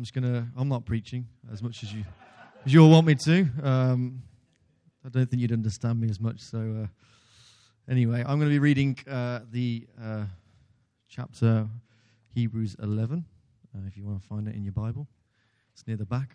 I'm not preaching as much as you all want me to. I don't think you'd understand me as much. So anyway, I'm going to be reading the chapter Hebrews 11, if you want to find it in your Bible. It's near the back.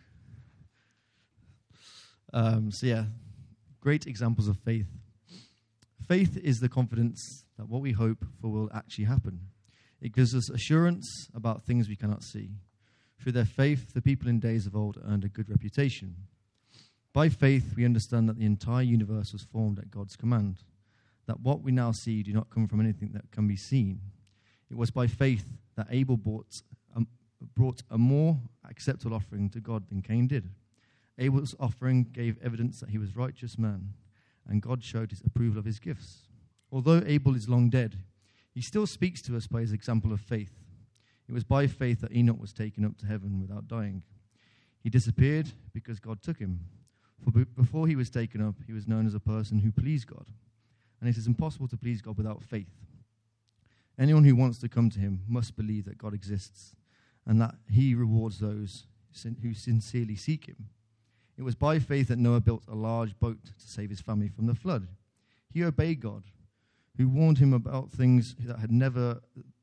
Great examples of faith. Faith is the confidence that what we hope for will actually happen. It gives us assurance about things we cannot see. Through their faith, the people in days of old earned a good reputation. By faith, we understand that the entire universe was formed at God's command, that what we now see do not come from anything that can be seen. It was by faith that Abel brought a more acceptable offering to God than Cain did. Abel's offering gave evidence that he was a righteous man, and God showed his approval of his gifts. Although Abel is long dead, he still speaks to us by his example of faith. It was by faith that Enoch was taken up to heaven without dying. He disappeared because God took him. For before he was taken up, he was known as a person who pleased God. And it is impossible to please God without faith. Anyone who wants to come to him must believe that God exists and that he rewards those who sincerely seek him. It was by faith that Noah built a large boat to save his family from the flood. He obeyed God, who warned him about things that had never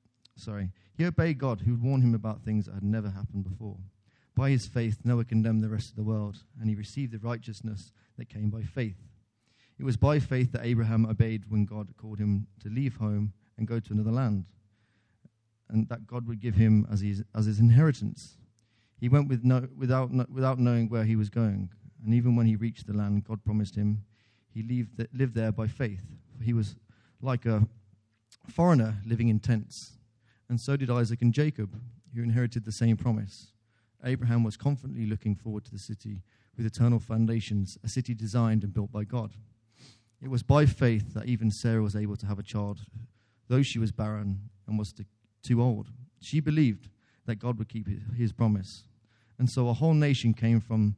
happened before. By his faith, Noah condemned the rest of the world, and he received the righteousness that came by faith. It was by faith that Abraham obeyed when God called him to leave home and go to another land, and that God would give him as his inheritance. He went without knowing where he was going, and even when he reached the land God promised him, he lived there by faith. For he was like a foreigner living in tents, and so did Isaac and Jacob, who inherited the same promise. Abraham was confidently looking forward to the city with eternal foundations, a city designed and built by God. It was by faith that even Sarah was able to have a child, though she was barren and was too old. She believed that God would keep his promise. And so a whole nation came from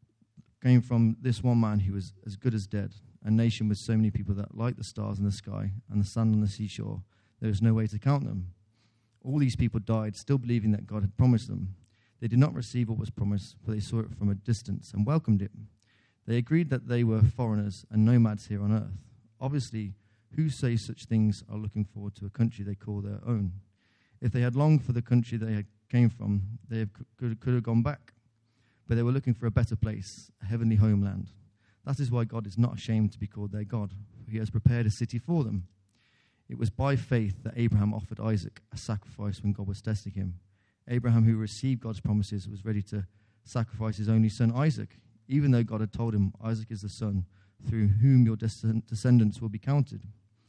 this one man who was as good as dead, a nation with so many people that, like the stars in the sky and the sun on the seashore, there was no way to count them. All these people died, still believing that God had promised them. They did not receive what was promised, for they saw it from a distance and welcomed it. They agreed that they were foreigners and nomads here on earth. Obviously, who say such things are looking forward to a country they call their own? If they had longed for the country they came from, they could have gone back. But they were looking for a better place, a heavenly homeland. That is why God is not ashamed to be called their God, for he has prepared a city for them. It was by faith that Abraham offered Isaac a sacrifice when God was testing him. Abraham, who received God's promises, was ready to sacrifice his only son Isaac, even though God had told him, Isaac is the son through whom your descendants will be counted.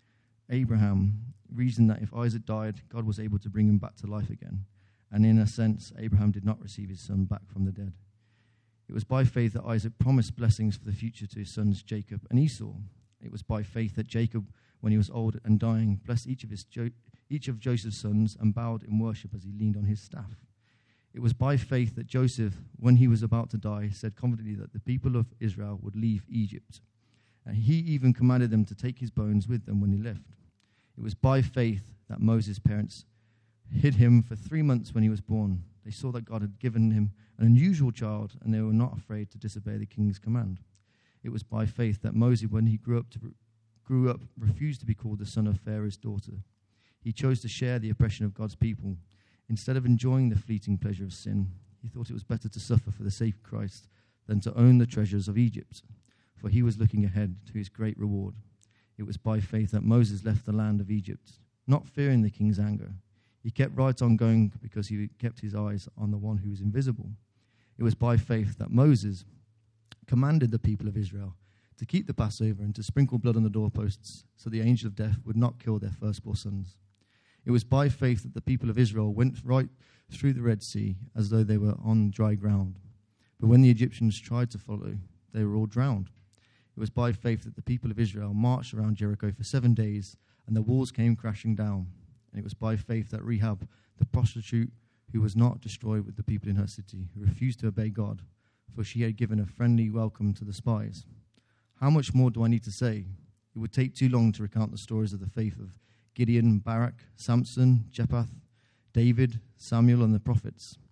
Abraham reasoned that if Isaac died, God was able to bring him back to life again. And in a sense, Abraham did not receive his son back from the dead. It was by faith that Isaac promised blessings for the future to his sons Jacob and Esau. It was by faith that Jacob, when he was old and dying, blessed each of Joseph's sons and bowed in worship as he leaned on his staff. It was by faith that Joseph, when he was about to die, said confidently that the people of Israel would leave Egypt. And he even commanded them to take his bones with them when he left. It was by faith that Moses' parents hid him for 3 months when he was born. They saw that God had given him an unusual child, and they were not afraid to disobey the king's command. It was by faith that Moses, when he grew up, refused to be called the son of Pharaoh's daughter. He chose to share the oppression of God's people. Instead of enjoying the fleeting pleasure of sin, he thought it was better to suffer for the sake of Christ than to own the treasures of Egypt, for he was looking ahead to his great reward. It was by faith that Moses left the land of Egypt, not fearing the king's anger. He kept right on going because he kept his eyes on the one who was invisible. It was by faith that Moses commanded the people of Israel to keep the Passover and to sprinkle blood on the doorposts so the angel of death would not kill their firstborn sons. It was by faith that the people of Israel went right through the Red Sea as though they were on dry ground. But when the Egyptians tried to follow, they were all drowned. It was by faith that the people of Israel marched around Jericho for 7 days and the walls came crashing down. And it was by faith that Rahab, the prostitute who was not destroyed with the people in her city, who refused to obey God, for she had given a friendly welcome to the spies. How much more do I need to say? It would take too long to recount the stories of the faith of Gideon, Barak, Samson, Jephthah, David, Samuel, and the prophets.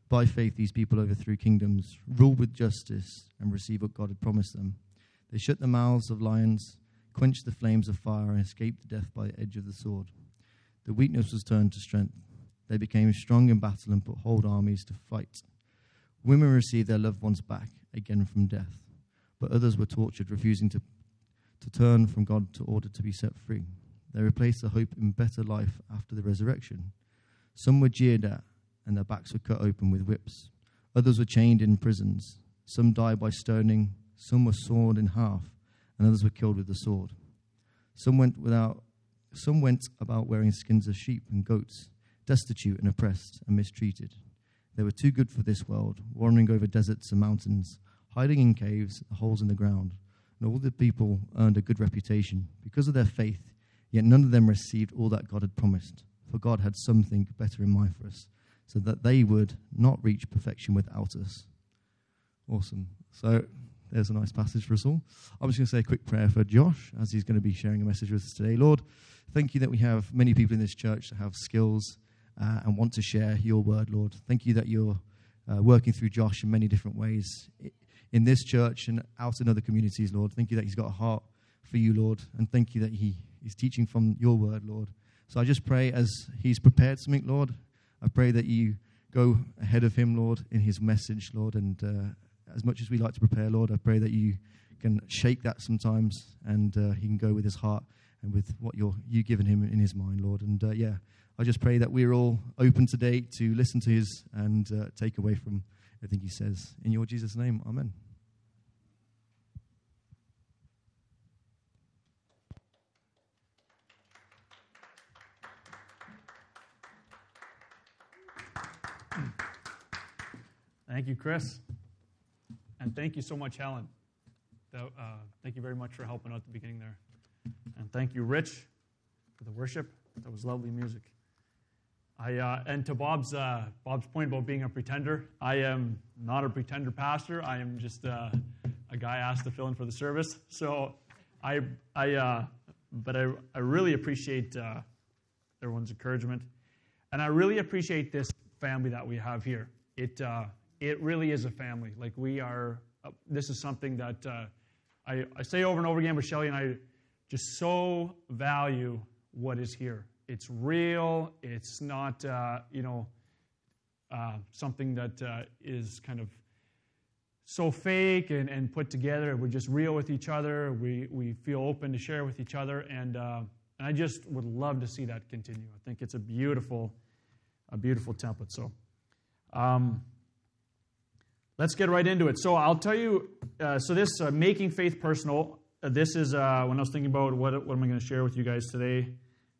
By faith, these people overthrew kingdoms, ruled with justice, and received what God had promised them. They shut the mouths of lions, quenched the flames of fire, and escaped death by the edge of the sword. The weakness was turned to strength. They became strong in battle and put whole armies to fight. Women received their loved ones back, again from death. But others were tortured, refusing to turn from God to order to be set free. They replaced the hope in better life after the resurrection. Some were jeered at, and their backs were cut open with whips. Others were chained in prisons. Some died by stoning. Some were sawn in half, and others were killed with the sword. Some went about wearing skins of sheep and goats, destitute and oppressed and mistreated. They were too good for this world, wandering over deserts and mountains, hiding in caves, holes in the ground. And all the people earned a good reputation because of their faith, yet none of them received all that God had promised. For God had something better in mind for us, so that they would not reach perfection without us. Awesome. So there's a nice passage for us all. I'm just going to say a quick prayer for Josh, as he's going to be sharing a message with us today. Lord, thank you that we have many people in this church that have skills and want to share your word, Lord. Thank you that you're working through Josh in many different ways in this church and out in other communities, Lord. Thank you that he's got a heart for you, Lord, and thank you that he is teaching from your word, Lord. So I just pray as he's prepared something, Lord, I pray that you go ahead of him, Lord, in his message, Lord, and as much as we like to prepare, Lord, I pray that you can shake that sometimes and he can go with his heart and with what you've given him in his mind, Lord. And I just pray that we're all open today to listen to his and take away from everything he says. In your Jesus' name, amen. Thank you, Chris. And thank you so much, Helen. Thank you very much for helping out at the beginning there. And thank you, Rich, for the worship. That was lovely music. And to Bob's point about being a pretender, I am not a pretender pastor. I am just a guy asked to fill in for the service. So I really appreciate everyone's encouragement, and I really appreciate this family that we have here. It really is a family. Like we are. This is something that I say over and over again. But Shelley and I just so value what is here. It's real. It's not something that is kind of so fake and put together. We're just real with each other. We feel open to share with each other, and I just would love to see that continue. I think it's a beautiful template. So. Let's get right into it. So I'll tell you, this Making Faith Personal, this is when I was thinking about what am I going to share with you guys today.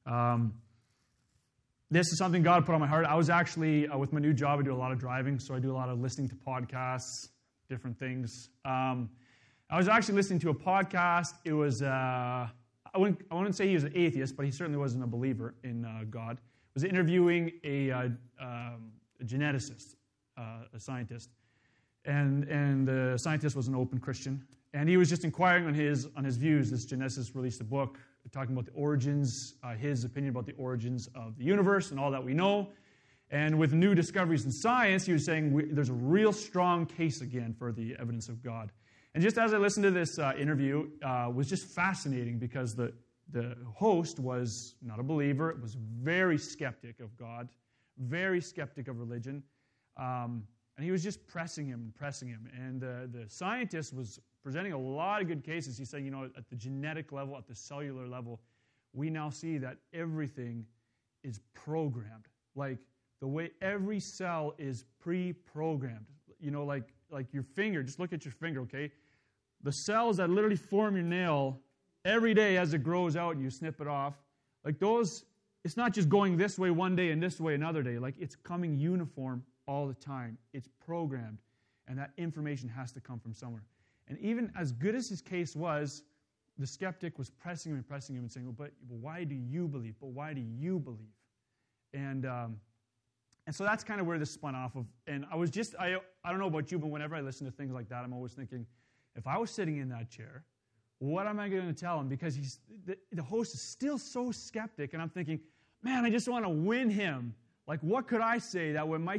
This is something God put on my heart. I was actually, with my new job, I do a lot of driving, so I do a lot of listening to podcasts, different things. I was actually listening to a podcast. It was, I wouldn't say he was an atheist, but he certainly wasn't a believer in God. It was interviewing a geneticist, a scientist. And the scientist was an open Christian, and he was just inquiring on his views. This geneticist released a book talking about the origins, his opinion about the origins of the universe and all that we know. And with new discoveries in science, he was saying there's a real strong case again for the evidence of God. And just as I listened to this interview, it was just fascinating because the host was not a believer. It was very skeptic of God, very skeptic of religion. And he was just pressing him. And the scientist was presenting a lot of good cases. He's saying, at the genetic level, at the cellular level, we now see that everything is programmed. Like the way every cell is pre-programmed. Like your finger, just look at your finger, okay? The cells that literally form your nail every day as it grows out and you snip it off, like those, it's not just going this way one day and this way another day. Like it's coming uniform all the time. It's programmed, and that information has to come from somewhere. And even as good as his case was, the skeptic was pressing him and saying, well, but why do you believe? But why do you believe? And so that's kind of where this spun off of. And I was just, I don't know about you, but whenever I listen to things like that, I'm always thinking, if I was sitting in that chair, what am I going to tell him? Because the host is still so skeptic, and I'm thinking, man, I just want to win him. Like, what could I say that might just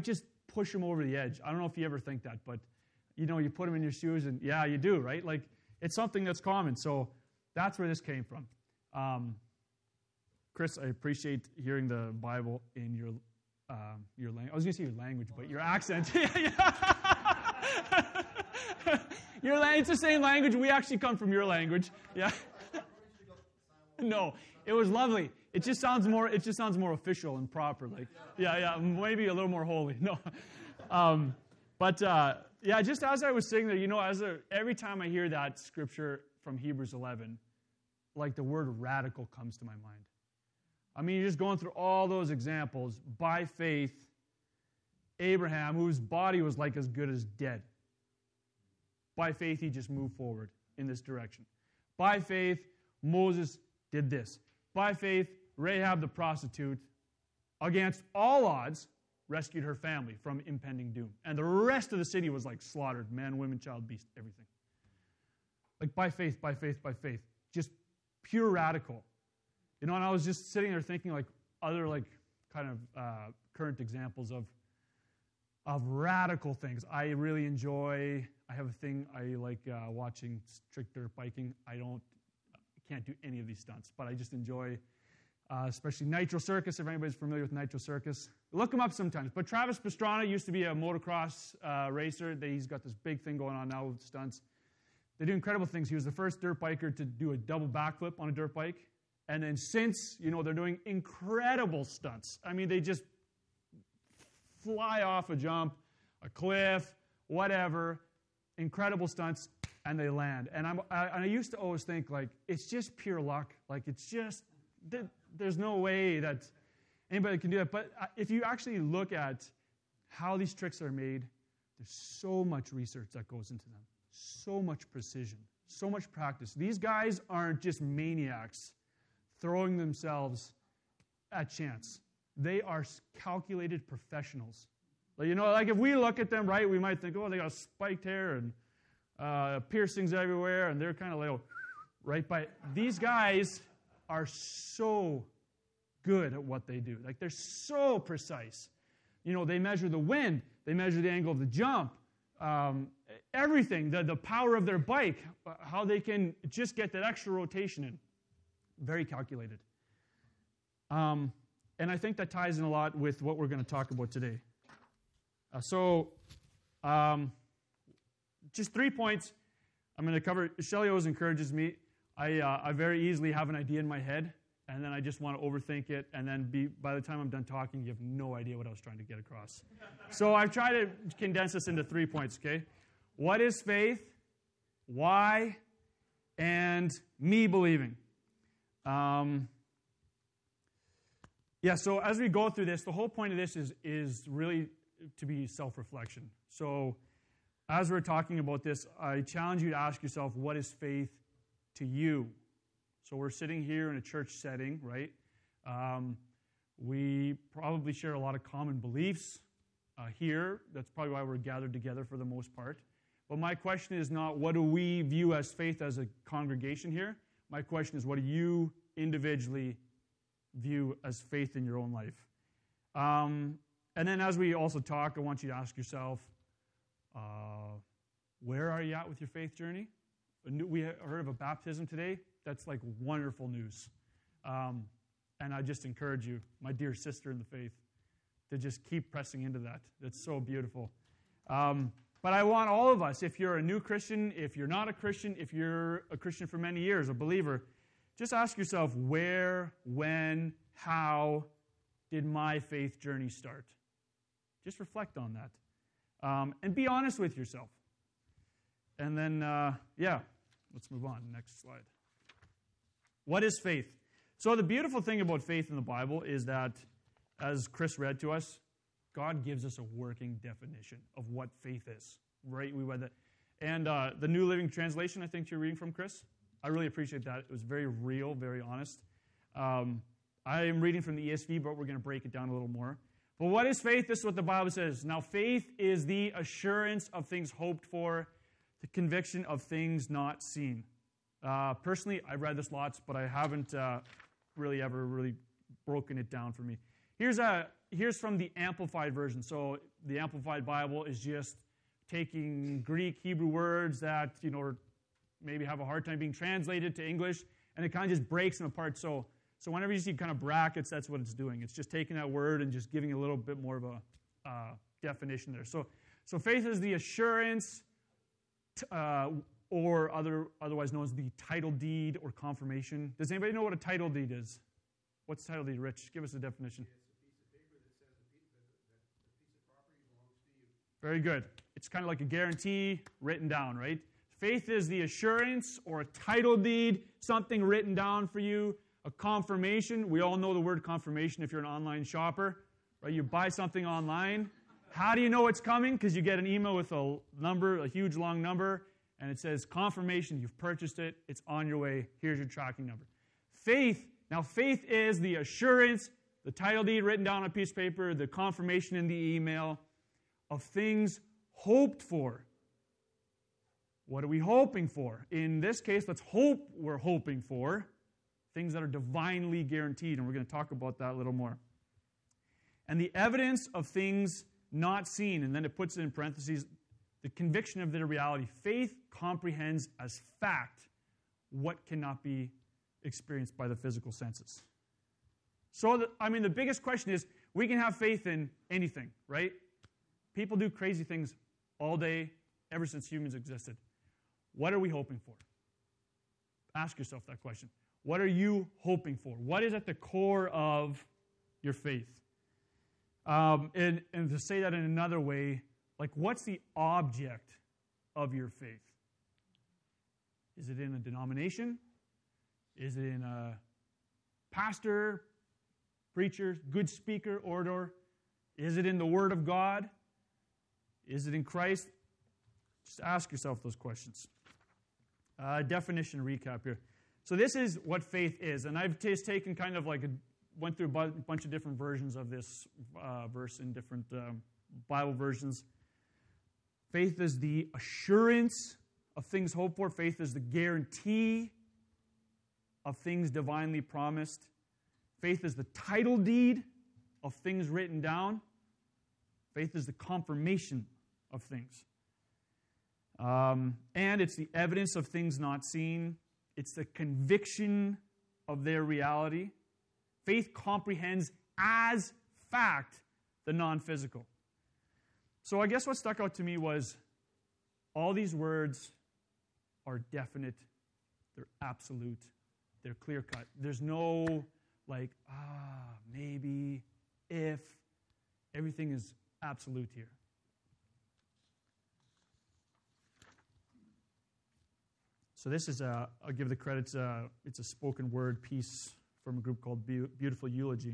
push them over the edge. I don't know if you ever think that, but you put them in your shoes, and yeah, you do, right? Like, it's something that's common. So that's where this came from. Chris, I appreciate hearing the Bible in your language. I was going to say your language, but your accent. It's the same language. We actually come from your language. Yeah. No, it was lovely. It just sounds more official and proper. Like, yeah, maybe a little more holy. No, just as I was saying there, every time I hear that scripture from Hebrews 11, like the word radical comes to my mind. I mean, you're just going through all those examples. By faith, Abraham, whose body was like as good as dead. By faith, he just moved forward in this direction. By faith, Moses did this. By faith, Rahab the prostitute, against all odds, rescued her family from impending doom. And the rest of the city was like slaughtered. Man, women, child, beast, everything. Like by faith, by faith, by faith. Just pure radical. And I was just sitting there thinking like other like kind of current examples of radical things. I really enjoy, I have a thing, I like watching strict dirt biking. I can't do any of these stunts, but I just enjoy, especially Nitro Circus, if anybody's familiar with Nitro Circus. Look them up sometimes. But Travis Pastrana used to be a motocross racer. He's got this big thing going on now with stunts. They do incredible things. He was the first dirt biker to do a double backflip on a dirt bike. And then since, they're doing incredible stunts. I mean, they just fly off a jump, a cliff, whatever, incredible stunts, and they land. And I used to always think, like, it's just pure luck. Like, it's just, there's no way that anybody can do that. But if you actually look at how these tricks are made, there's so much research that goes into them, so much precision, so much practice. These guys aren't just maniacs throwing themselves at chance. They are calculated professionals. Like if we look at them, right, we might think, oh, they got spiked hair and piercings everywhere, and they're kind of like, right? But these guys are so good at what they do. Like, they're so precise. They measure the wind. They measure the angle of the jump. Everything, the power of their bike, how they can just get that extra rotation in. Very calculated. And I think that ties in a lot with what we're going to talk about today. Just 3 points I'm going to cover. Shelley always encourages me. I very easily have an idea in my head, and then I just want to overthink it, and then by the time I'm done talking, you have no idea what I was trying to get across. So I've tried to condense this into 3 points, okay? What is faith? Why? And me believing. So as we go through this, the whole point of this is really to be self-reflection. So as we're talking about this, I challenge you to ask yourself, what is faith to you? So we're sitting here in a church setting, right? We probably share a lot of common beliefs here. That's probably why we're gathered together for the most part. But my question is not, what do we view as faith as a congregation here? My question is, what do you individually view as faith in your own life? And then as we also talk, I want you to ask yourself, where are you at with your faith journey? We heard of a baptism today. That's like wonderful news. And I just encourage you, my dear sister in the faith, to just keep pressing into that. That's so beautiful. But I want all of us, if you're a new Christian, if you're not a Christian, if you're a Christian for many years, a believer, just ask yourself, where, when, how did my faith journey start? Just reflect on that. And be honest with yourself. And then, let's move on. Next slide. What is faith? So the beautiful thing about faith in the Bible is that, as Chris read to us, God gives us a working definition of what faith is. Right? We read that. And the New Living Translation, I think you're reading from, Chris. I really appreciate that. It was very real, very honest. I am reading from the ESV, but we're going to break it down a little more. But what is faith? This is what the Bible says. Now, faith is the assurance of things hoped for, the conviction of things not seen. Personally, I've read this lots, but I haven't really ever broken it down for me. Here's a here's from the Amplified version. So the Amplified Bible is just taking Greek, Hebrew words that, maybe have a hard time being translated to English, and it kind of just breaks them apart. So whenever you see kind of brackets, that's what it's doing. It's just taking that word and just giving a little bit more of a definition there. So faith is the assurance, or otherwise known as the title deed or confirmation. Does anybody know what a title deed is? What's title deed, Rich? Give us a definition. Very good. It's kind of like a guarantee written down, right? Faith is the assurance or a title deed, something written down for you, a confirmation. We all know the word confirmation if you're an online shopper, right? You buy something online. How do you know it's coming? Because you get an email with a number, a huge long number, and it says confirmation, you've purchased it, it's on your way, here's your tracking number. Faith is the assurance, the title deed written down on a piece of paper, the confirmation in the email of things hoped for. What are we hoping for? In this case, let's hope we're hoping for things that are divinely guaranteed, and we're going to talk about that a little more. And the evidence of things not seen, and then it puts it in parentheses, the conviction of their reality. Faith comprehends as fact what cannot be experienced by the physical senses. So, the biggest question is, we can have faith in anything, right? People do crazy things all day, ever since humans existed. What are we hoping for? Ask yourself that question. What are you hoping for? What is at the core of your faith? And to say that in another way, like, what's the object of your faith? Is it in a denomination? Is it in a pastor, preacher, good speaker, orator? Is it in the Word of God? Is it in Christ? Just ask yourself those questions. Definition recap here. So this is what faith is. And I've just taken kind of like went through a bunch of different versions of this verse in different Bible versions. Faith is the assurance of things hoped for. Faith is the guarantee of things divinely promised. Faith is the title deed of things written down. Faith is the confirmation of things. And it's the evidence of things not seen. It's the conviction of their reality. Faith comprehends as fact the non-physical. So I guess what stuck out to me was all these words are definite, they're absolute, they're clear-cut. There's no maybe, if. Everything is absolute here. So this is, I'll give the credits, it's a spoken word piece from a group called Beautiful Eulogy.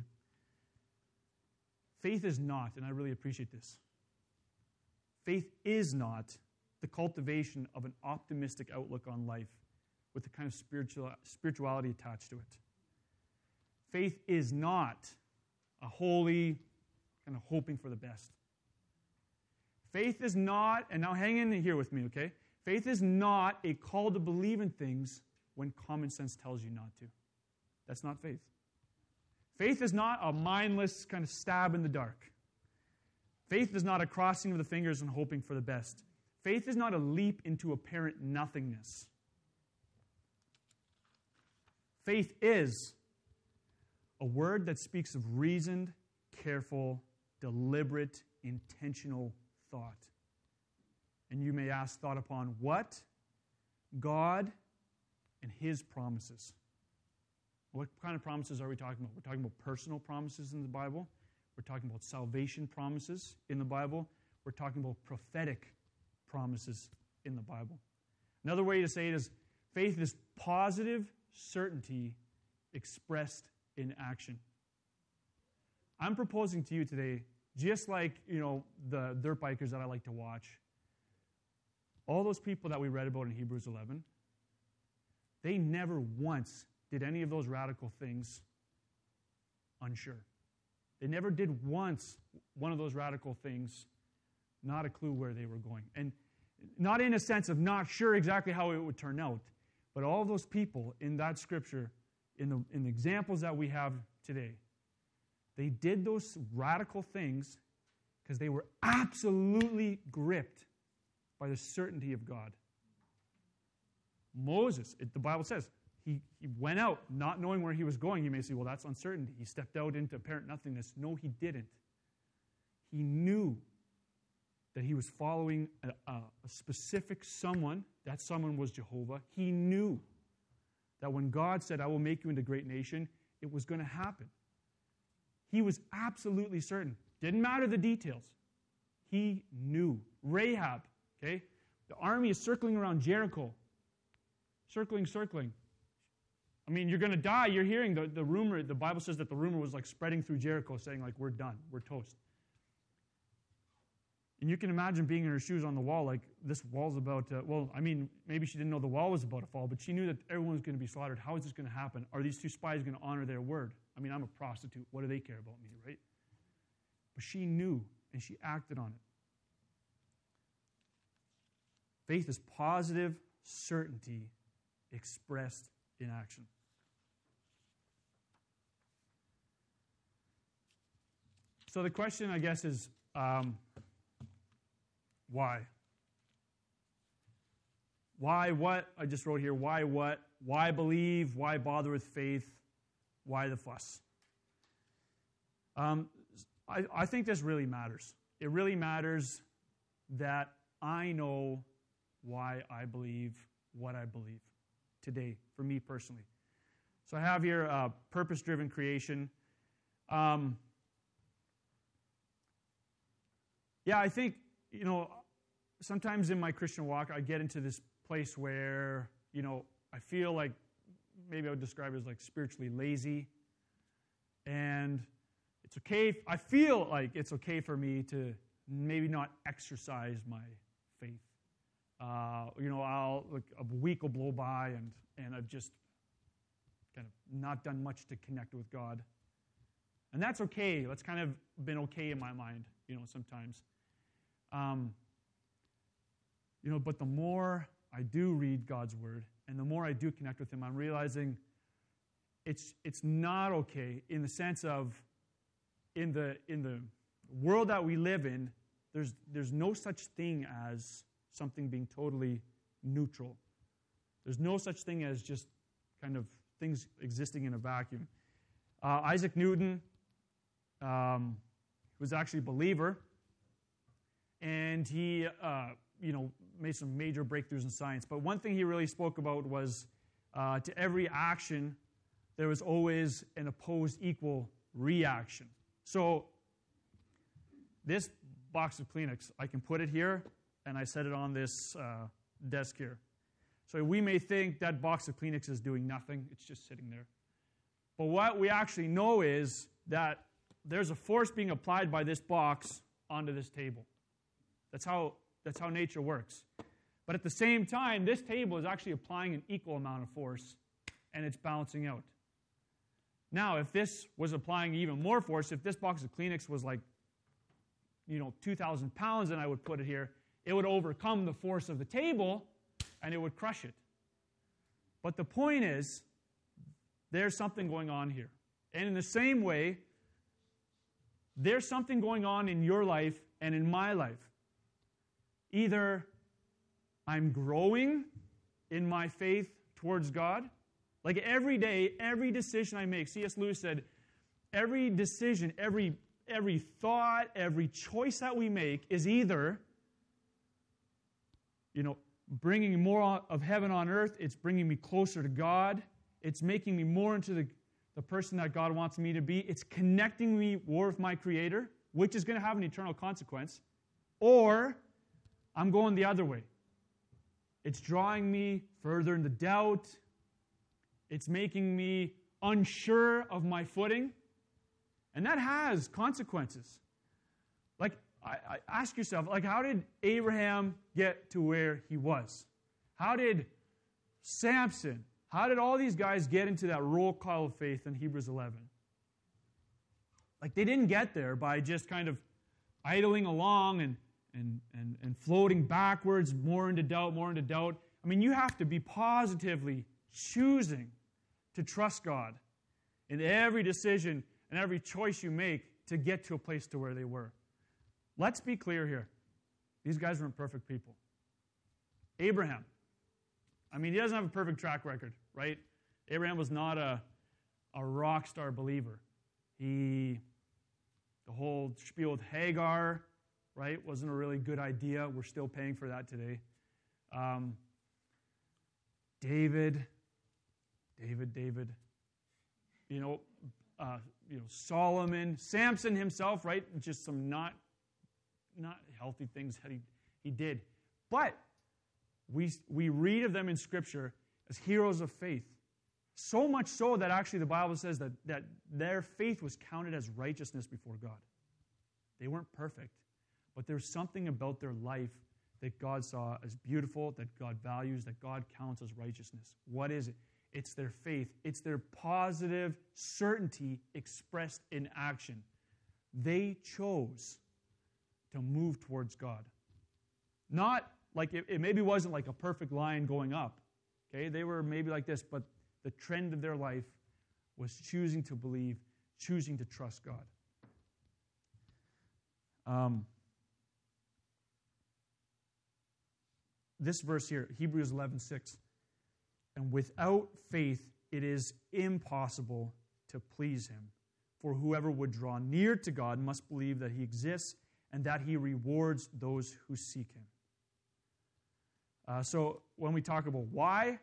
Faith is not, and I really appreciate this, faith is not the cultivation of an optimistic outlook on life with the kind of spirituality attached to it. Faith is not a holy kind of hoping for the best. Faith is not, and now hang in here with me, okay? Faith is not a call to believe in things when common sense tells you not to. That's not faith. Faith is not a mindless kind of stab in the dark. Faith is not a crossing of the fingers and hoping for the best. Faith is not a leap into apparent nothingness. Faith is a word that speaks of reasoned, careful, deliberate, intentional thought. And you may ask, thought upon what? God and His promises. What kind of promises are we talking about? We're talking about personal promises in the Bible. We're talking about salvation promises in the Bible. We're talking about prophetic promises in the Bible. Another way to say it is, faith is positive certainty expressed in action. I'm proposing to you today, just like, the dirt bikers that I like to watch, all those people that we read about in Hebrews 11, they never once did any of those radical things unsure. They never did once one of those radical things, not a clue where they were going. And not in a sense of not sure exactly how it would turn out, but all those people in that scripture, in the examples that we have today, They did those radical things because they were absolutely gripped by the certainty of God. Moses, the Bible says, he went out not knowing where he was going. You may say, well, that's uncertainty. He stepped out into apparent nothingness. No, he didn't. He knew that he was following a specific someone. That someone was Jehovah. He knew that when God said, I will make you into a great nation, it was going to happen. He was absolutely certain. Didn't matter the details. He knew. Rahab, okay? The army is circling around Jericho. Circling. I mean, you're going to die. You're hearing the rumor. The Bible says that the rumor was like spreading through Jericho, saying like, we're done. We're toast. And you can imagine being in her shoes on the wall, like this wall's about to, well, I mean, maybe she didn't know the wall was about to fall, but she knew that everyone was going to be slaughtered. How is this going to happen? Are these two spies going to honor their word? I mean, I'm a prostitute. What do they care about me, right? But she knew, and she acted on it. Faith is positive certainty expressed in action. So the question, I guess, is why? Why what? I just wrote here, why what? Why believe? Why bother with faith? Why the fuss? I think this really matters. It really matters that I know why I believe what I believe today, for me personally. So I have here purpose-driven creation. Yeah, I think, sometimes in my Christian walk, I get into this place where, I feel like, maybe I would describe it as like spiritually lazy. And it's okay, I feel like it's okay for me to maybe not exercise my faith. A week will blow by and I've just kind of not done much to connect with God. And that's okay. That's kind of been okay in my mind, sometimes. But the more I do read God's Word and the more I do connect with Him, I'm realizing it's not okay in the sense of in the world that we live in, there's no such thing as something being totally neutral. There's no such thing as just kind of things existing in a vacuum. Isaac Newton was actually a believer, and he made some major breakthroughs in science. But one thing he really spoke about was to every action, there was always an opposed equal reaction. So this box of Kleenex, I can put it here, and I set it on this desk here. So we may think that box of Kleenex is doing nothing. It's just sitting there. But what we actually know is that there's a force being applied by this box onto this table. That's how nature works. But at the same time, this table is actually applying an equal amount of force, and it's balancing out. Now, if this was applying even more force, if this box of Kleenex was like, 2,000 pounds, and I would put it here, it would overcome the force of the table, and it would crush it. But the point is, there's something going on here. And in the same way, there's something going on in your life and in my life. Either I'm growing in my faith towards God. Like every day, every decision I make, C.S. Lewis said, every decision, every thought, every choice that we make is either, bringing more of heaven on earth, it's bringing me closer to God, it's making me more into the person that God wants me to be, it's connecting me more with my Creator, which is going to have an eternal consequence, or I'm going the other way. It's drawing me further into doubt. It's making me unsure of my footing. And that has consequences. Like, I ask yourself, how did Abraham get to where he was? How did Samson, how did all these guys get into that roll call of faith in Hebrews 11? They didn't get there by just kind of idling along and floating backwards, more into doubt. I mean, you have to be positively choosing to trust God in every decision. and every choice you make to get to a place to where they were. Let's be clear here. These guys weren't perfect people. Abraham, he doesn't have a perfect track record, right? Abraham was not a rock star believer. The whole spiel with Hagar, right, wasn't a really good idea. We're still paying for that today. David. Solomon, Samson himself, right? Just some not healthy things that he did. But we read of them in Scripture as heroes of faith. So much so that actually the Bible says that their faith was counted as righteousness before God. They weren't perfect, but there's something about their life that God saw as beautiful, that God values, that God counts as righteousness. What is it? It's their faith. It's their positive certainty expressed in action. They chose to move towards God. Not like it maybe wasn't like a perfect line going up. Okay, they were maybe like this, but the trend of their life was choosing to believe, choosing to trust God. This verse here, Hebrews 11:6. And without faith, it is impossible to please him. For whoever would draw near to God must believe that he exists and that he rewards those who seek him. So when we talk about why,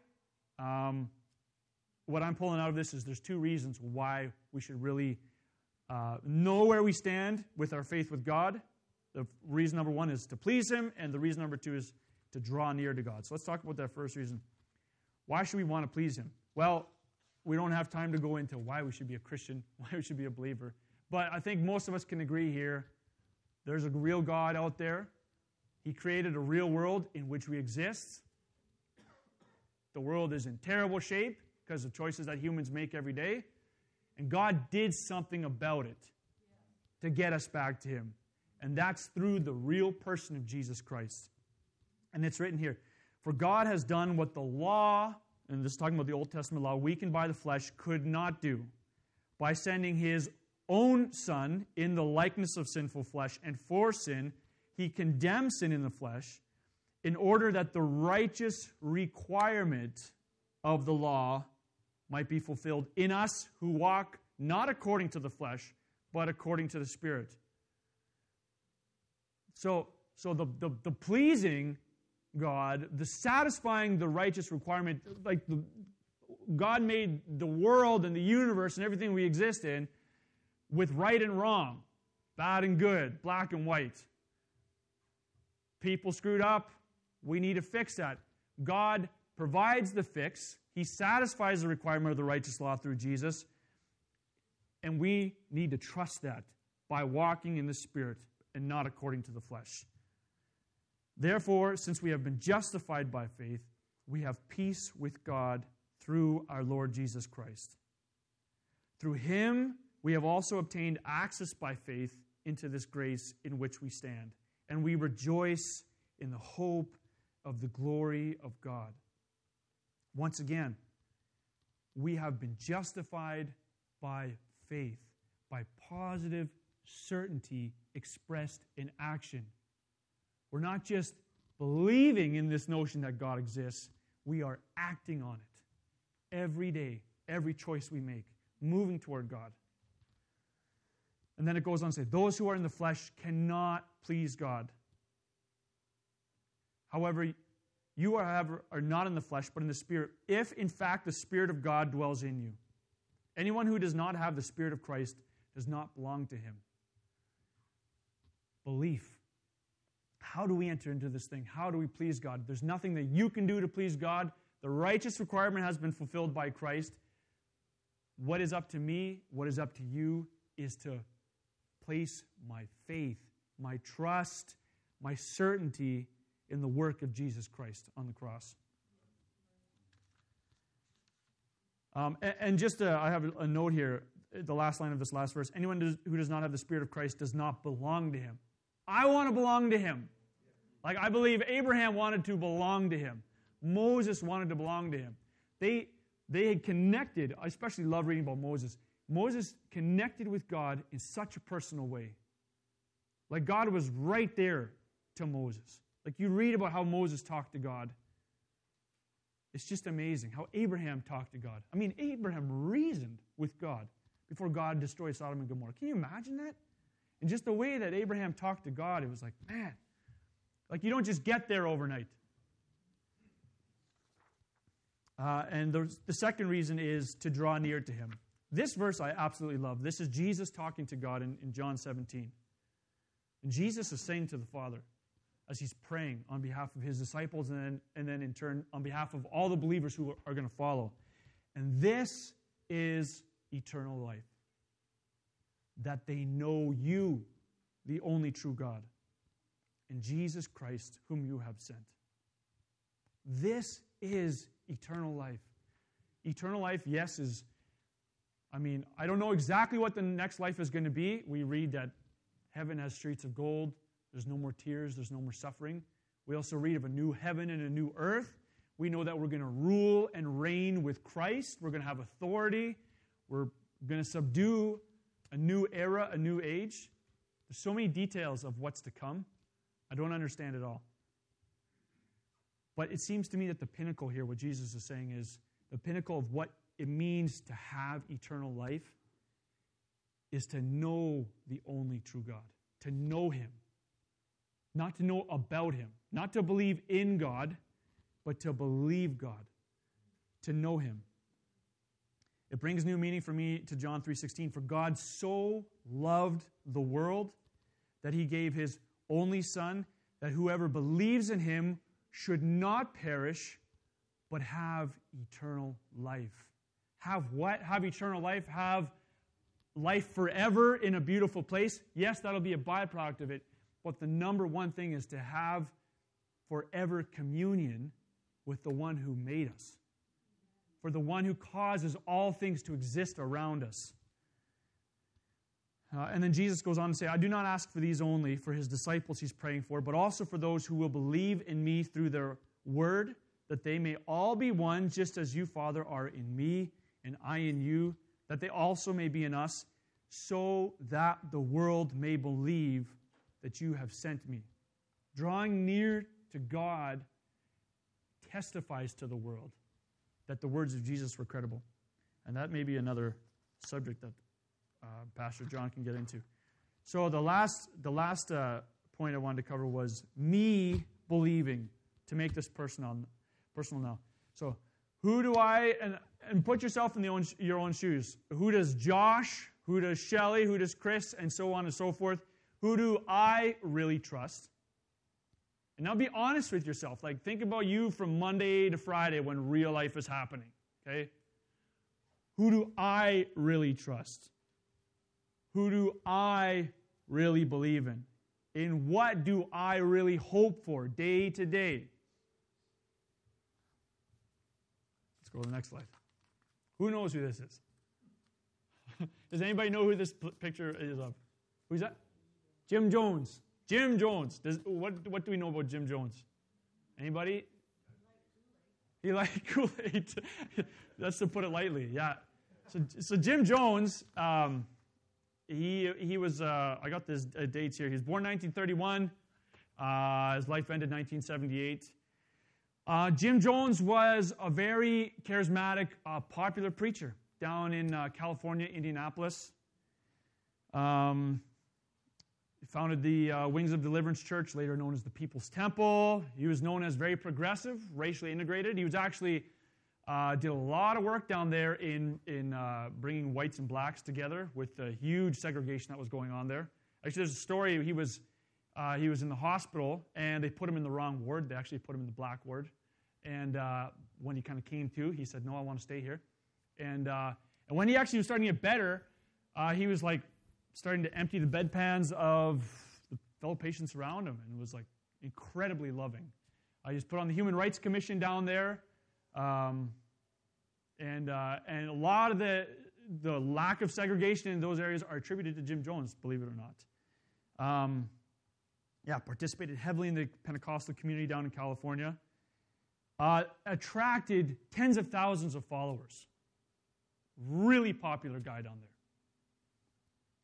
what I'm pulling out of this is there's two reasons why we should really know where we stand with our faith with God. The reason number one is to please him, and the reason number two is to draw near to God. So let's talk about that first reason. Why should we want to please him? Well, we don't have time to go into why we should be a Christian, why we should be a believer. But I think most of us can agree here, there's a real God out there. He created a real world in which we exist. The world is in terrible shape because of choices that humans make every day. And God did something about it to get us back to him. And that's through the real person of Jesus Christ. And it's written here, for God has done what the law, and this is talking about the Old Testament law, weakened by the flesh, could not do, by sending his own Son in the likeness of sinful flesh. And for sin, he condemned sin in the flesh, in order that the righteous requirement of the law might be fulfilled in us who walk not according to the flesh, but according to the Spirit. So the pleasing God, the satisfying the righteous requirement, God made the world and the universe and everything we exist in with right and wrong, bad and good, black and white. People screwed up. We need to fix that. God provides the fix. He satisfies the requirement of the righteous law through Jesus. And we need to trust that by walking in the Spirit and not according to the flesh. Therefore, since we have been justified by faith, we have peace with God through our Lord Jesus Christ. Through him, we have also obtained access by faith into this grace in which we stand, and we rejoice in the hope of the glory of God. Once again, we have been justified by faith, by positive certainty expressed in action. We're not just believing in this notion that God exists, we are acting on it every day, every choice we make, moving toward God. And then it goes on to say, those who are in the flesh cannot please God. However, you are not in the flesh, but in the Spirit, if in fact the Spirit of God dwells in you. Anyone who does not have the Spirit of Christ does not belong to him. Belief. How do we enter into this thing? How do we please God? There's nothing that you can do to please God. The righteous requirement has been fulfilled by Christ. What is up to me, what is up to you, is to place my faith, my trust, my certainty in the work of Jesus Christ on the cross. And just I have a note here, the last line of this last verse. Anyone who does not have the Spirit of Christ does not belong to him. I want to belong to him. Like I believe Abraham wanted to belong to him. Moses wanted to belong to him. They had connected. I especially love reading about Moses. Moses connected with God in such a personal way. Like God was right there to Moses. Like you read about how Moses talked to God. It's just amazing how Abraham talked to God. I mean, Abraham reasoned with God before God destroyed Sodom and Gomorrah. Can you imagine that? And just the way that Abraham talked to God, it was like, man, like you don't just get there overnight. And the second reason is to draw near to him. This verse I absolutely love. This is Jesus talking to God in John 17. And Jesus is saying to the Father, as he's praying on behalf of his disciples and then in turn on behalf of all the believers who are going to follow. And this is eternal life. That they know you, the only true God, and Jesus Christ, whom you have sent. This is eternal life. Eternal life, yes, I don't know exactly what the next life is going to be. We read that heaven has streets of gold. There's no more tears. There's no more suffering. We also read of a new heaven and a new earth. We know that we're going to rule and reign with Christ. We're going to have authority. We're going to subdue a new era, a new age. There's so many details of what's to come. I don't understand it all. But it seems to me that the pinnacle here, what Jesus is saying, is the pinnacle of what it means to have eternal life is to know the only true God, to know Him. Not to know about Him, not to believe in God, but to believe God, to know Him. It brings new meaning for me to John 3:16. For God so loved the world that He gave His only Son, that whoever believes in Him should not perish, but have eternal life. Have what? Have eternal life? Have life forever in a beautiful place? Yes, that'll be a byproduct of it. But the number one thing is to have forever communion with the one who made us. For the one who causes all things to exist around us. And then Jesus goes on to say, I do not ask for these only, for His disciples He's praying for, but also for those who will believe in me through their word, that they may all be one, just as you, Father, are in me, and I in you, that they also may be in us, so that the world may believe that you have sent me. Drawing near to God testifies to the world that the words of Jesus were credible. And that may be another subject that Pastor John can get into. So the last point I wanted to cover was me believing, to make this personal now. So who do I, and put yourself in your own shoes. Who does Josh, who does Shelly, who does Chris, and so on and so forth. Who do I really trust? And now be honest with yourself. Like, think about you from Monday to Friday when real life is happening. Okay? Who do I really trust? Who do I really believe in? In what do I really hope for day to day? Let's go to the next slide. Who knows who this is? Does anybody know who this picture is of? Who's that? Jim Jones. Jim Jones. What do we know about Jim Jones? Anybody? He liked Kool-Aid. That's to put it lightly. Yeah. So Jim Jones, he was. I got this dates here. He was born 1931. His life ended 1978. Jim Jones was a very charismatic, popular preacher down in California, Indianapolis. He founded the Wings of Deliverance Church, later known as the People's Temple. He was known as very progressive, racially integrated. He was actually did a lot of work down there in bringing whites and blacks together with the huge segregation that was going on there. Actually, there's a story. He was in the hospital, and they put him in the wrong ward. They actually put him in the black ward. And when he kind of came to, he said, "No, I want to stay here." And when he actually was starting to get better, he was like starting to empty the bedpans of the fellow patients around him, and was like incredibly loving. He was put on the Human Rights Commission down there, and a lot of the lack of segregation in those areas are attributed to Jim Jones, believe it or not. Participated heavily in the Pentecostal community down in California. Attracted tens of thousands of followers. Really popular guy down there.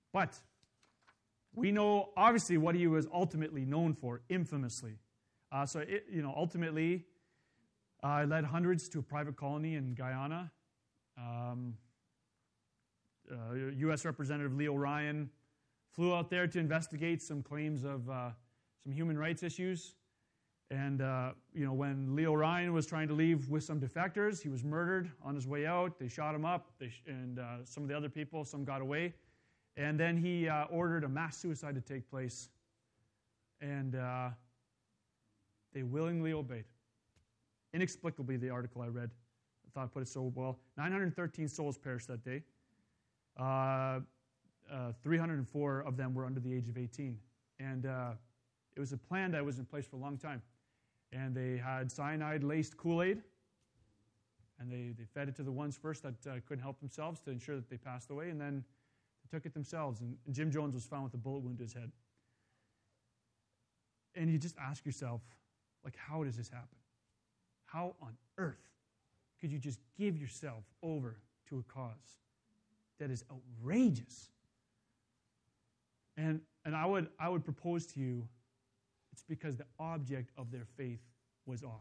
But we know, obviously, what he was ultimately known for, infamously. Ultimately, led hundreds to a private colony in Guyana. U.S. Representative Leo Ryan flew out there to investigate some claims of some human rights issues. And, when Leo Ryan was trying to leave with some defectors, he was murdered on his way out. They shot him up, and some of the other people, some got away. And then he ordered a mass suicide to take place. And they willingly obeyed. Inexplicably, the article I read, I thought I put it so well. 913 souls perished that day. 304 of them were under the age of 18. And it was a plan that was in place for a long time. And they had cyanide-laced Kool-Aid, and they fed it to the ones first that couldn't help themselves to ensure that they passed away, and then they took it themselves. And Jim Jones was found with a bullet wound to his head. And you just ask yourself, how does this happen? How on earth could you just give yourself over to a cause that is outrageous? And I would propose to you, it's because the object of their faith was off.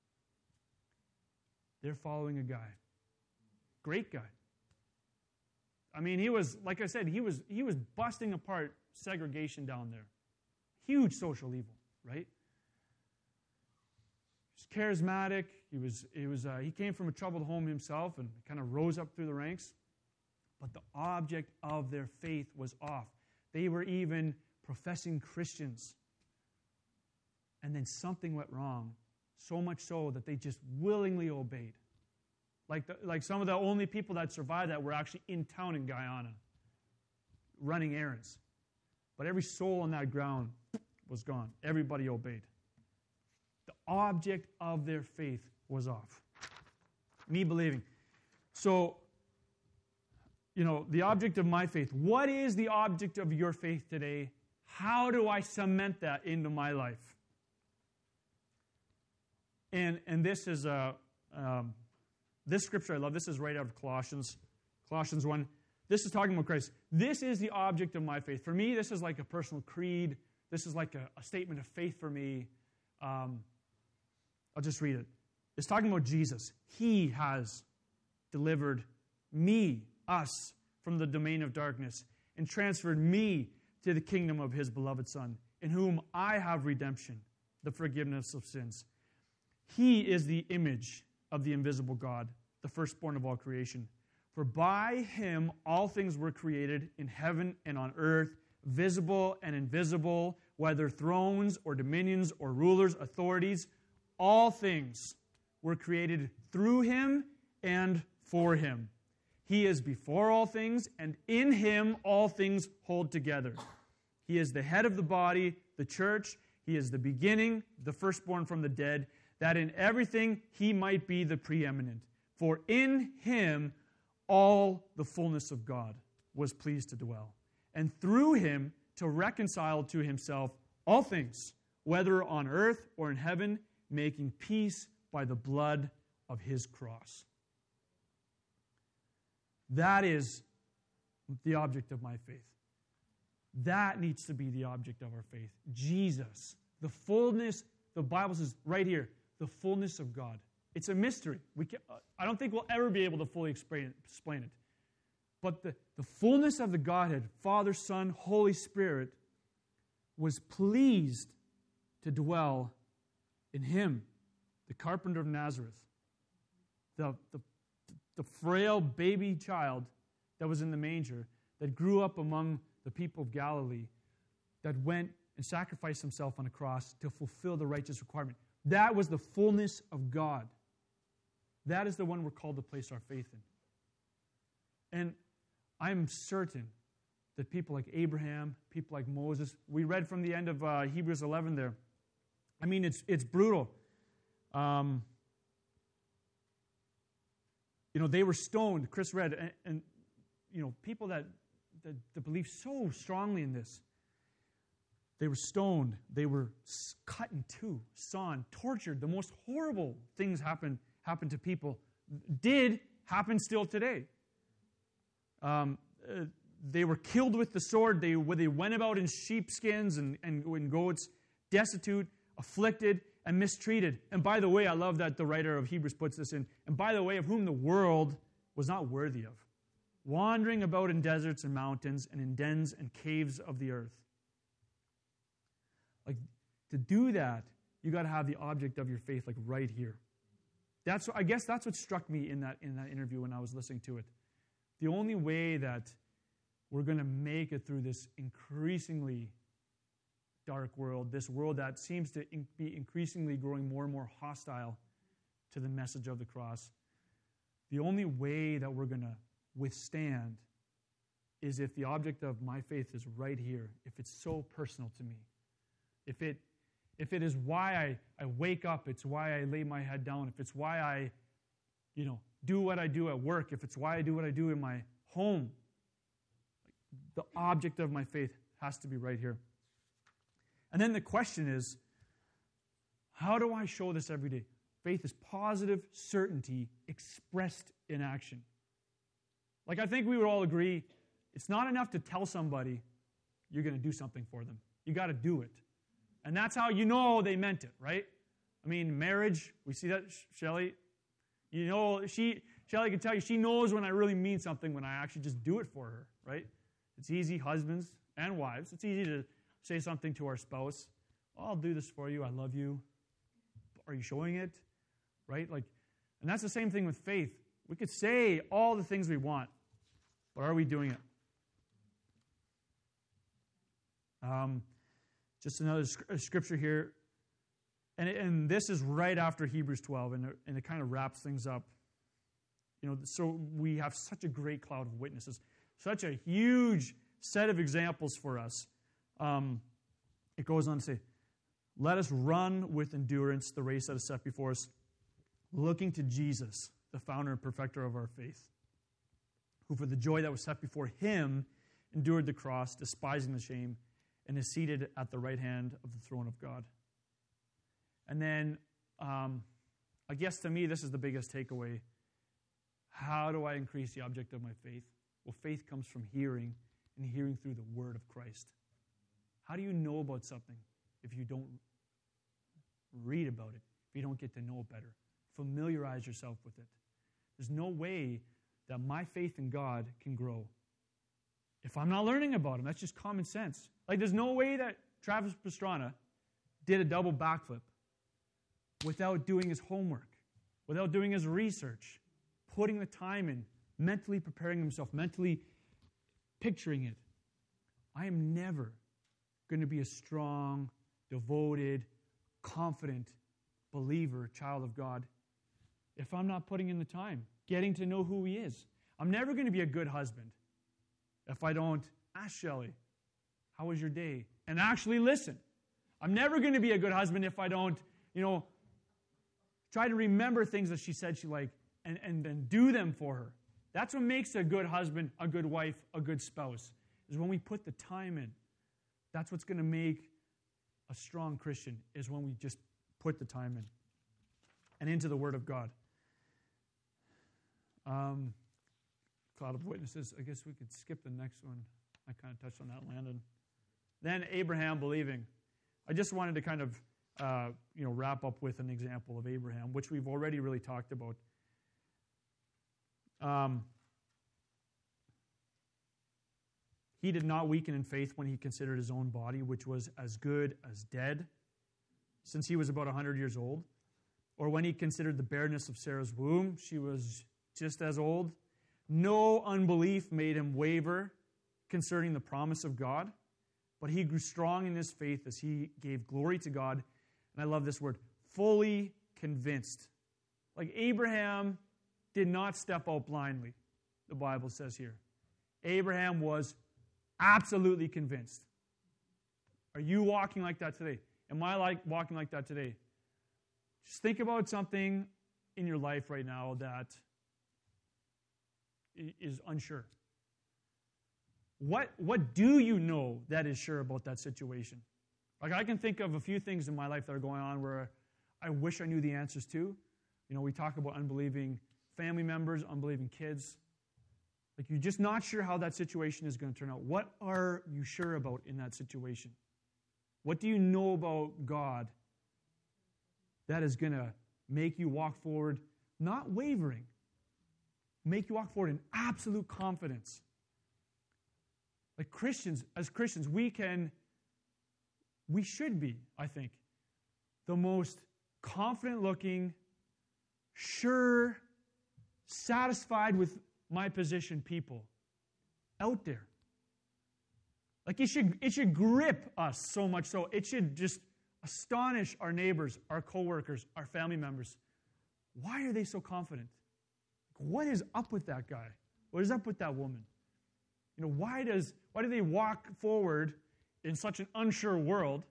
They're following a guy. Great guy. I mean, he was, like I said, he was busting apart segregation down there. Huge social evil, right? He was charismatic. He came from a troubled home himself and kind of rose up through the ranks. But the object of their faith was off. They were even professing Christians. And then something went wrong, so much so that they just willingly obeyed. Like some of the only people that survived that were actually in town in Guyana, running errands. But every soul on that ground was gone. Everybody obeyed. The object of their faith was off. Me believing. So, the object of my faith. What is the object of your faith today? How do I cement that into my life? And this is this scripture I love. This is right out of Colossians 1. This is talking about Christ. This is the object of my faith. For me, this is like a personal creed. This is like a statement of faith for me. I'll just read it. It's talking about Jesus. He has delivered me, us, from the domain of darkness and transferred me to the kingdom of His beloved Son, in whom I have redemption, the forgiveness of sins. He is the image of the invisible God, the firstborn of all creation. For by Him all things were created in heaven and on earth, visible and invisible, whether thrones or dominions or rulers, authorities. All things were created through Him and for Him. He is before all things, and in Him all things hold together. He is the head of the body, the church. He is the beginning, the firstborn from the dead, that in everything He might be the preeminent. For in Him all the fullness of God was pleased to dwell, and through Him to reconcile to Himself all things, whether on earth or in heaven, making peace by the blood of His cross. That is the object of my faith. That needs to be the object of our faith. Jesus, the fullness, the Bible says right here, the fullness of God. It's a mystery. I don't think we'll ever be able to fully explain it. But the fullness of the Godhead, Father, Son, Holy Spirit, was pleased to dwell in Him, the carpenter of Nazareth, the frail baby child that was in the manger, that grew up among the people of Galilee, that went and sacrificed Himself on a cross to fulfill the righteous requirement. That was the fullness of God. That is the one we're called to place our faith in. And I'm certain that people like Abraham, people like Moses, we read from the end of Hebrews 11 there. I mean, it's brutal. They were stoned. Chris read, and people that believe so strongly in this. They were stoned. They were cut in two, sawn, tortured. The most horrible things happened to people. Did happen still today. they were killed with the sword. They went about in sheepskins and goats, destitute, afflicted, and mistreated. And by the way, I love that the writer of Hebrews puts this in. And by the way, of whom the world was not worthy of, wandering about in deserts and mountains and in dens and caves of the earth. Like, to do that, you got to have the object of your faith like right here. I guess that's what struck me in that interview when I was listening to it. The only way that we're going to make it through this increasingly dark world, this world that seems to be increasingly growing more and more hostile to the message of the cross, the only way that we're going to withstand is if the object of my faith is right here, if it's so personal to me, if it is why I wake up, it's why I lay my head down, if it's why I, do what I do at work, if it's why I do what I do in my home, the object of my faith has to be right here. And then the question is, how do I show this every day? Faith is positive certainty expressed in action. Like, I think we would all agree, it's not enough to tell somebody you're going to do something for them. You got to do it. And that's how you know they meant it, right? I mean, marriage, we see that, Shelley. Shelley can tell you, she knows when I really mean something when I actually just do it for her, right? It's easy, husbands and wives, it's easy to say something to our spouse. Oh, I'll do this for you, I love you. Are you showing it? Right? And that's the same thing with faith. We could say all the things we want, but are we doing it? Just another scripture here. And this is right after Hebrews 12, and it kind of wraps things up. So we have such a great cloud of witnesses, such a huge set of examples for us. It goes on to say, let us run with endurance the race that is set before us, looking to Jesus, the founder and perfecter of our faith, who for the joy that was set before him endured the cross, despising the shame, and is seated at the right hand of the throne of God. And then, I guess to me, this is the biggest takeaway. How do I increase the object of my faith? Well, faith comes from hearing, and hearing through the word of Christ. How do you know about something if you don't read about it, if you don't get to know it better? Familiarize yourself with it. There's no way that my faith in God can grow if I'm not learning about him. That's just common sense. There's no way that Travis Pastrana did a double backflip without doing his homework, without doing his research, putting the time in, mentally preparing himself, mentally picturing it. I am never going to be a strong, devoted, confident believer, child of God, if I'm not putting in the time, getting to know who he is. I'm never going to be a good husband if I don't ask Shelley, how was your day? And actually listen. I'm never going to be a good husband if I don't, try to remember things that she said she liked and then do them for her. That's what makes a good husband, a good wife, a good spouse, is when we put the time in. That's what's going to make a strong Christian, is when we just put the time in and into the Word of God. Cloud of witnesses. I guess we could skip the next one. I kind of touched on that, Landon. Then Abraham believing. I just wanted to kind of wrap up with an example of Abraham, which we've already really talked about. He did not weaken in faith when he considered his own body, which was as good as dead, since he was about 100 years old, or when he considered the bareness of Sarah's womb, she was just as old. No unbelief made him waver concerning the promise of God, but he grew strong in his faith as he gave glory to God. And I love this word, fully convinced. Abraham did not step out blindly, the Bible says here. Abraham was absolutely convinced. Are you walking like that today? Am I walking like that today? Just think about something in your life right now that is unsure. What do you know that is sure about that situation? I can think of a few things in my life that are going on where I wish I knew the answers to. We talk about unbelieving family members, unbelieving kids. Like you're just not sure how that situation is going to turn out. What are you sure about in that situation? What do you know about God that is going to make you walk forward, not wavering, make you walk forward in absolute confidence? Like Christians, as Christians, we should be, I think, the most confident-looking, sure, satisfied with my position people out there. Like it should grip us so much so. It should just astonish our neighbors, our coworkers, our family members. Why are they so confident? What is up with that guy? What is up with that woman? Why do they walk forward in such an unsure world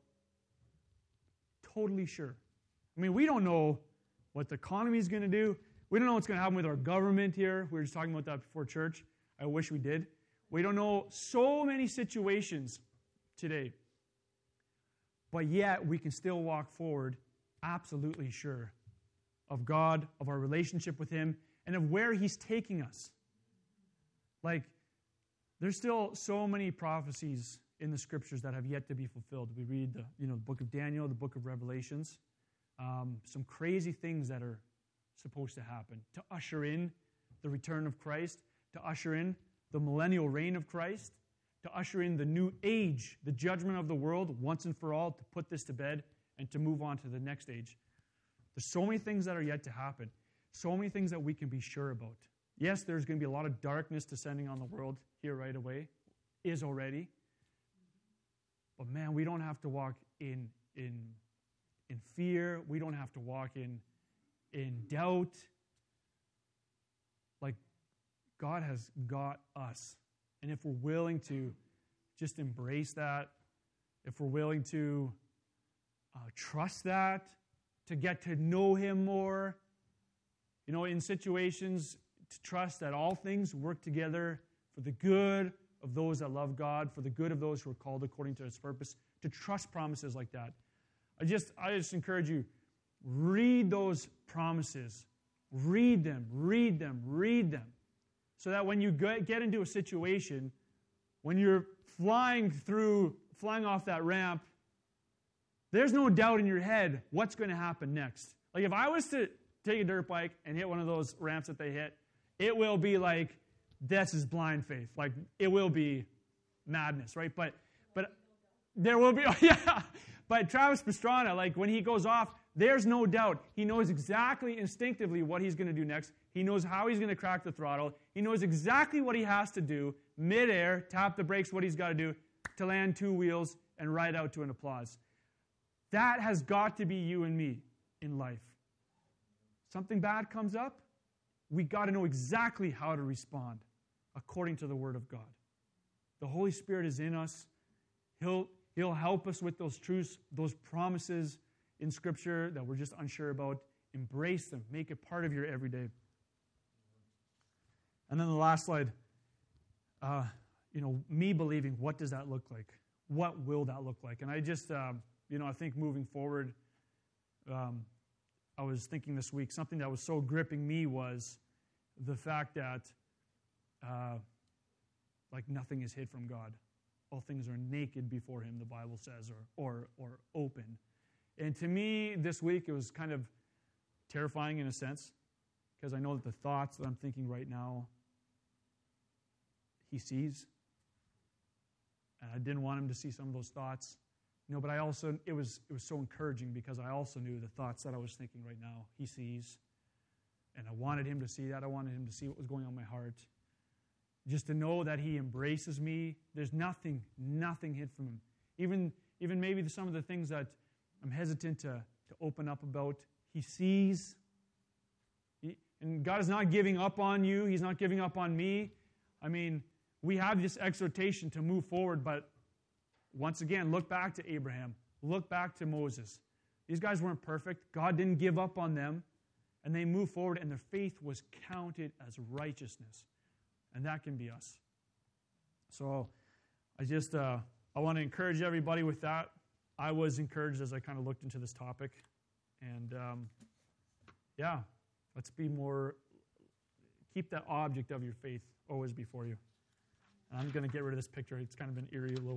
totally sure? I mean, we don't know what the economy is going to do. We don't know what's going to happen with our government here. We were just talking about that before church. I wish we did. We don't know so many situations today. But yet, we can still walk forward absolutely sure of God, of our relationship with Him, and of where He's taking us. Like, there's still so many prophecies in the Scriptures that have yet to be fulfilled. We read the book of Daniel, the book of Revelations. Some crazy things that are supposed to happen to usher in the return of Christ, to usher in the millennial reign of Christ, to usher in the new age, the judgment of the world once and for all, to put this to bed and to move on to the next age. There's so many things that are yet to happen, so many things that we can be sure about. Yes, there's going to be a lot of darkness descending on the world here right away, is already. But man, we don't have to walk in fear. We don't have to walk in doubt. Like, God has got us. And if we're willing to just embrace that, if we're willing to trust that, to get to know Him more, in situations, to trust that all things work together for the good of those that love God, for the good of those who are called according to His purpose, to trust promises like that. I just encourage you, read those promises. Read them, read them, read them. So that when you get into a situation, when you're flying off that ramp, there's no doubt in your head what's going to happen next. Like if I was to take a dirt bike and hit one of those ramps that they hit, it will be like, this is blind faith. Like it will be madness, right? But there will be, yeah. But Travis Pastrana, like when he goes off, there's no doubt. He knows exactly instinctively what he's going to do next. He knows how he's going to crack the throttle. He knows exactly what he has to do, midair, tap the brakes, what he's got to do to land two wheels and ride out to an applause. That has got to be you and me in life. Something bad comes up, we got to know exactly how to respond according to the Word of God. The Holy Spirit is in us. He'll help us with those truths, those promises in Scripture that we're just unsure about. Embrace them. Make it part of your everyday. And then the last slide, me believing, what does that look like? What will that look like? And I just, I think moving forward, I was thinking this week, something that was so gripping me was the fact that, nothing is hid from God. All things are naked before Him, the Bible says, or open. And to me, this week, it was kind of terrifying in a sense, because I know that the thoughts that I'm thinking right now, He sees. And I didn't want Him to see some of those thoughts. But I also, it was so encouraging because I also knew the thoughts that I was thinking right now, He sees. And I wanted Him to see that. I wanted Him to see what was going on in my heart. Just to know that He embraces me. There's nothing hid from Him. Even maybe some of the things that I'm hesitant to open up about, He sees. And God is not giving up on you. He's not giving up on me. I mean, we have this exhortation to move forward, but once again, look back to Abraham. Look back to Moses. These guys weren't perfect. God didn't give up on them. And they moved forward, and their faith was counted as righteousness. And that can be us. So I want to encourage everybody with that. I was encouraged as I kind of looked into this topic. And let's be more keep that object of your faith always before you. And I'm going to get rid of this picture. It's kind of been eerie a little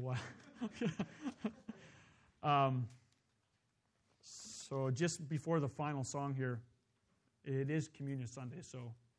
while. So just before the final song here, it is Communion Sunday, so